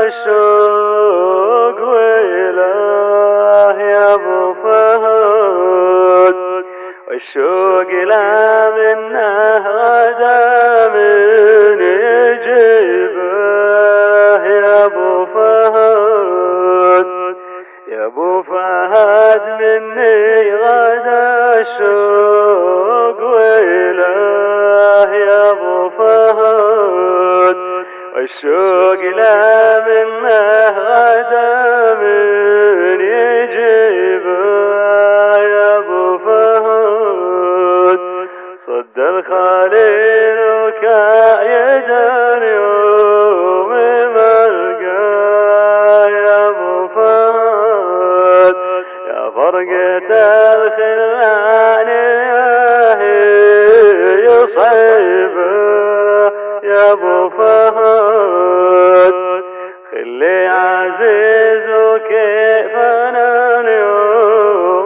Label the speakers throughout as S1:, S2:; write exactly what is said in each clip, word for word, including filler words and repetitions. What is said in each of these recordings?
S1: الشوق ويله يا ابو فهد، والشوق لا منه غدا من يجيبه يا ابو فهد، يا ابو فهد مني غدا الشوق ويله يا ابو فهد، والشوق لا منه غدا من يجيبه يا ابو فهد، صد الخليل وكايد اليوم ملقاه يا ابو فهد، يا فرقة الخلان هي صعبة يا ابو فهد، خلي عزيز وكيف انا اليوم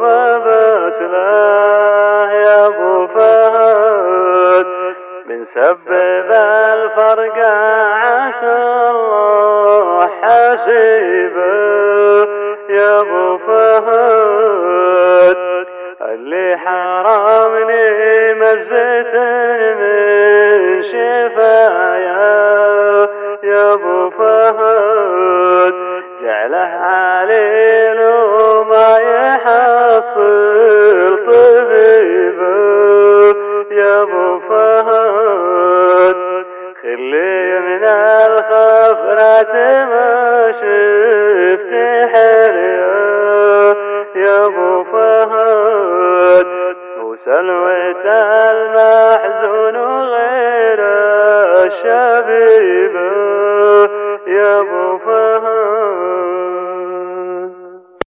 S1: بسلاه يا ابو فهد، من سبب الفرقة عسى الله حسيبه يا ابو فهد، اللي حرمني مزة من شفايا يا ابو فهد، جعله عليل وما يحصل طبيبه يا ابو فهد، خلي من الخفرات ما شفت حليه يا ابو فهد، وسلوة المحزون غير الشبيبه